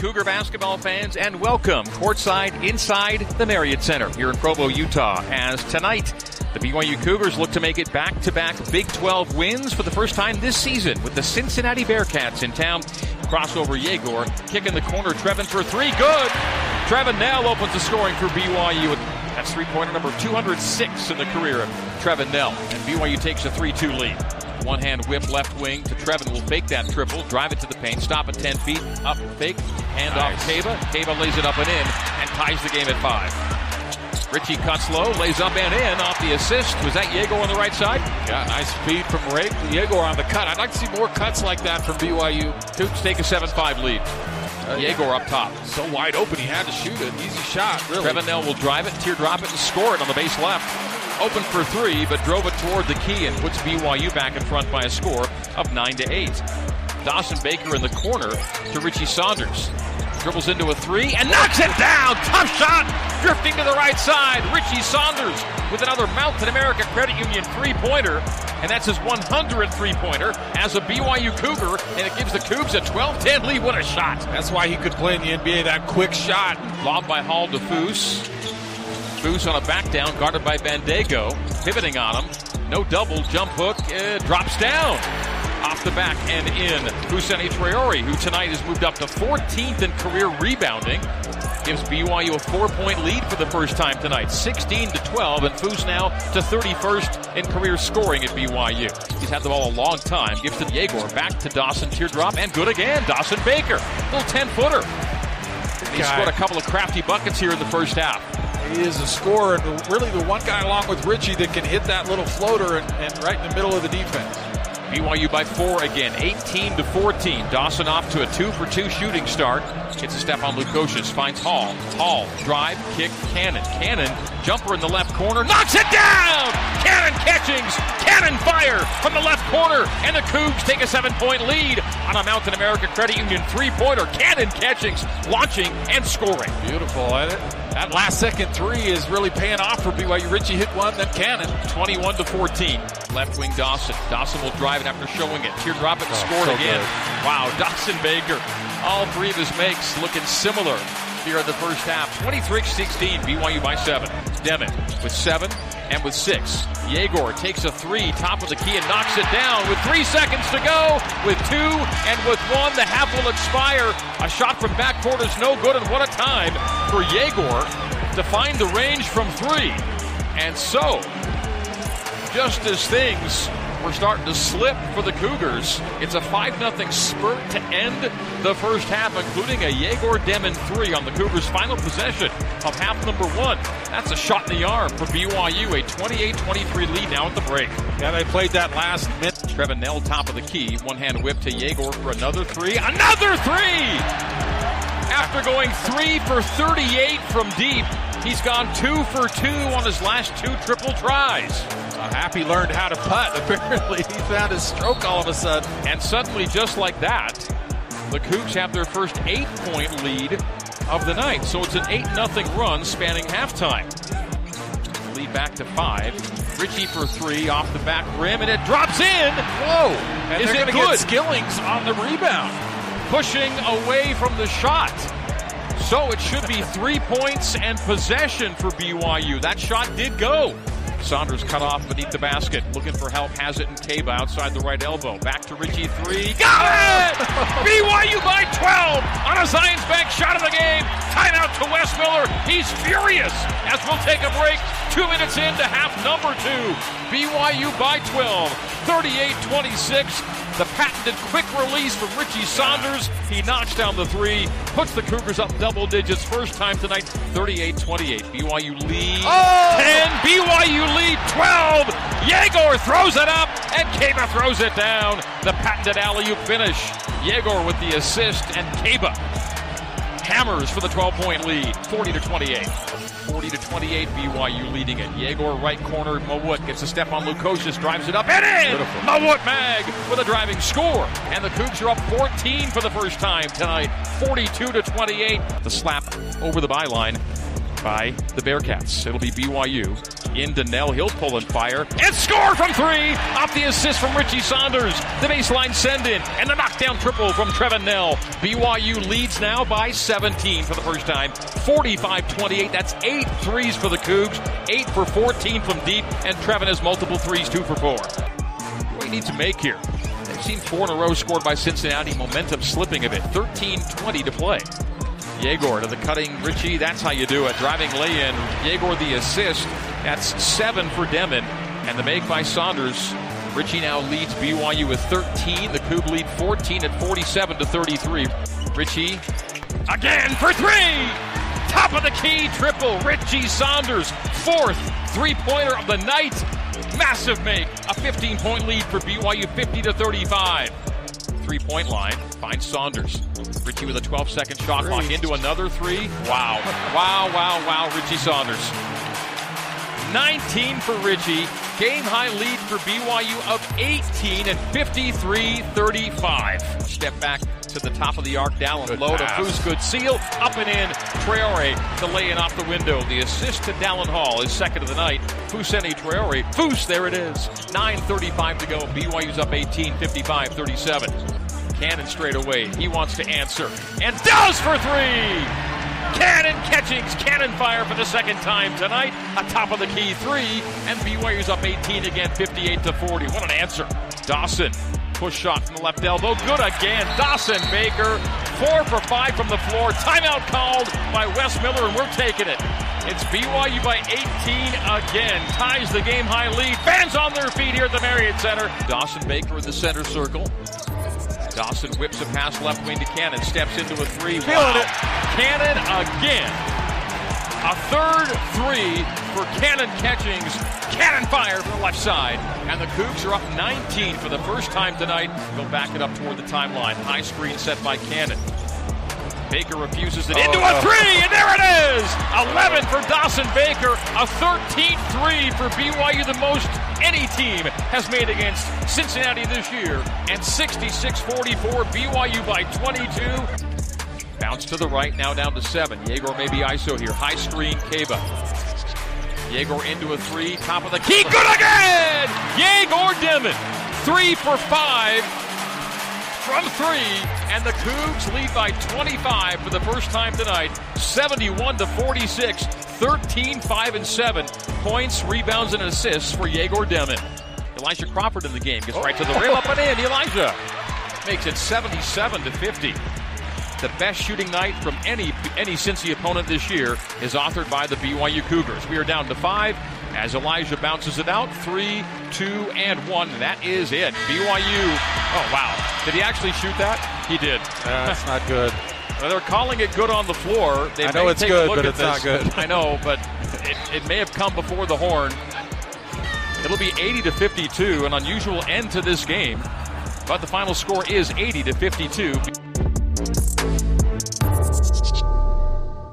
Cougar basketball fans, and welcome courtside inside the Marriott Center here in Provo, Utah, as tonight the BYU Cougars look to make it back-to-back Big 12 wins for the first time this season with the Cincinnati Bearcats in town. Crossover Yegor, kick in the corner, Trevin for three, good! Trevin Knell opens the scoring for BYU. That's three-pointer number 206 in the career of Trevin Knell, and BYU takes a 3-2 lead. One-hand whip left wing to Trevin, will fake that triple, drive it to the paint, stop at 10 feet, up, fake, hand off Kaba. Kaba lays it up and in, and ties the game at 5. Richie cuts low, lays up and in off the assist. Was that Yegor on the right side? Yeah, nice feed from Yegor on the cut. I'd like to see more cuts like that from BYU. Cougs take a 7-5 lead. Yegor up top. So wide open, he had to shoot it. Easy shot, really. Trevin Knell will drive it, teardrop it, and score it on the base left. Open for three, but drove it toward the key and puts BYU back in front by a score of 9-8. Dawson Baker in the corner to Richie Saunders. Dribbles into a three and knocks it down. Tough shot, drifting to the right side. Richie Saunders with another Mountain America Credit Union three-pointer, and that's his 100th three-pointer as a BYU Cougar, and it gives the Cougs a 12-10 lead. What a shot. That's why he could play in the NBA, that quick shot. Lob by Hall to Foose. Foose on a back down, guarded by Bandego. Pivoting on him. No double, jump hook, drops down. Off the back and in. Fousseyni Traore, who tonight has moved up to 14th in career rebounding, gives BYU a 4-point lead for the first time tonight. 16-12, and Foose now to 31st in career scoring at BYU. He's had the ball a long time. Gives to Yegor, back to Dawson, teardrop, and good again. Dawson Baker, little 10-footer. He scored a couple of crafty buckets here in the first half. He is a scorer, and really the one guy along with Richie that can hit that little floater and right in the middle of the defense. BYU by 4 again, 18-14. Dawson off to a 2-for-2 shooting start. Gets a step on Lukosius, finds Hall. Hall, drive, kick, Cannon. Cannon, jumper in the left corner, knocks it down! Cannon catchings, Cannon fire from the left corner, and the Cougs take a 7-point lead on a Mountain America Credit Union three-pointer. Cannon catchings, launching and scoring. Beautiful. That last second three is really paying off for BYU. Richie hit one, then Cannon. 21-14. Left wing Dawson. Dawson will drive it after showing it. Teardrop it and score it again. Good. Wow, Dawson Baker. All three of his makes looking similar here in the first half. 23-16, BYU by 7. Demon with 7 and with 6. Yegor takes a three, top of the key, and knocks it down with 3 seconds to go. With 2 and with 1, the half will expire. A shot from backcourt is no good, and what a time for Yegor to find the range from 3. And so, just as things were starting to slip for the Cougars, it's a 5-0 spurt to end the first half, including a Yegor Demon 3 on the Cougars' final possession of half number 1. That's a shot in the arm for BYU, a 28-23 lead now at the break. Yeah, they played that last minute. Trevin Knell, top of the key, one-hand whip to Yegor for another 3. Another 3! After going 3 for 38 from deep, he's gone 2 for 2 on his last 2 triple tries. Happy learned how to putt. Apparently, he found his stroke all of a sudden. And suddenly, just like that, the Cougs have their first 8-point lead of the night. So it's an 8-0 run spanning halftime. Lead back to 5. Richie for 3 off the back rim, and it drops in. Whoa! And is they're it going good? to get Skillings on the rebound. Pushing away from the shot. So it should be 3 points and possession for BYU. That shot did go. Saunders cut off beneath the basket. Looking for help. Has it in Kaba outside the right elbow. Back to Richie 3. Got it! BYU by 12 on a Zions Bank shot of the game. Timeout to Wes Miller. He's furious as we'll take a break. 2 minutes into half number 2. BYU by 12. 38-26. The patented quick release from Richie Saunders. He knocks down the 3, puts the Cougars up double digits. First time tonight, 38-28. BYU lead 10, BYU lead 12. Yegor throws it up, and Kaba throws it down. The patented alley-oop finish. Yegor with the assist, and Kaba hammers for the 12-point lead, 40-28. 40-28, BYU leading it. Yegor right corner, Mawut gets a step on Lukosius, drives it up and in! Beautiful. Mawut Mag with a driving score. And the Cougs are up 14 for the first time tonight, 42-28. The slap over the byline by the Bearcats. It'll be BYU. Into Nell, he'll pull and fire, and score from three! Off the assist from Richie Saunders. The baseline send-in, and the knockdown triple from Trevin Nell. BYU leads now by 17 for the first time. 45-28, that's 8 threes for the Cougs. 8 for 14 from deep, and Trevin has multiple threes, 2 for 4. What do we need to make here? They've seen 4 in a row scored by Cincinnati. Momentum slipping a bit. 13-20 to play. Yegor to the cutting Richie. That's how you do it. Driving lay-in. Yegor the assist. That's 7 for Demon. And the make by Saunders. Richie now leads BYU with 13. The Cougs lead 14 at 47-33. Richie again for 3. Top of the key triple. Richie Saunders. 4th three-pointer of the night. Massive make. A 15-point lead for BYU, 50-35. Three-point line finds Saunders. Richie with a 12-second shot clock into another 3. Wow. Wow. Richie Saunders. 19 for Richie. Game-high lead for BYU of 18 and 53-35. Step back to the top of the arc. Dallin low to Foose. Good seal. Up and in. Traore to lay in off the window. The assist to Dallin Hall is second of the night. Fousseyni Traore. Foose, there it is. 9:35 to go. BYU's up 18, 55-37. Cannon straight away. He wants to answer. And does for 3! Cannon Catchings, cannon fire for the second time tonight. A top of the key 3, and BYU's up 18 again, 58-40. What an answer. Dawson, push shot from the left elbow. Good again. Dawson Baker, 4 for 5 from the floor. Timeout called by Wes Miller, and we're taking it. It's BYU by 18 again. Ties the game-high lead. Fans on their feet here at the Marriott Center. Dawson Baker in the center circle. Dawson whips a pass left wing to Cannon. Steps into a 3. Feeling it. Cannon again. A third 3 for Cannon Catchings. Cannon fire from the left side. And the Cougs are up 19 for the first time tonight. They'll back it up toward the timeline. High screen set by Cannon. Baker refuses it into a 3, and there it is! 11 for Dawson Baker. A 13th 3 for BYU, the most any team has made against Cincinnati this year. And 66-44, BYU by 22. Bounce to the right, now down to 7. Yegor maybe ISO here. High screen, Kaba. Yegor into a 3, top of the key. Good again! Yegor Demon, 3 for 5 from 3. And the Cougs lead by 25 for the first time tonight. 71-46. 13, 5, and 7 points, rebounds, and assists for Yegor Demon. Elijah Crawford in the game. Gets right to the rim, up and in. Elijah makes it 77-50. The best shooting night from any Cincy opponent this year is authored by the BYU Cougars. We are down to 5 as Elijah bounces it out. 3, 2, and 1. That is it. BYU. Oh, wow. Did he actually shoot that? He did. That's not good. They're calling it good on the floor. I know it's good, but it's not good. I know, but it may have come before the horn. It'll be 80-52, an unusual end to this game. But the final score is 80-52.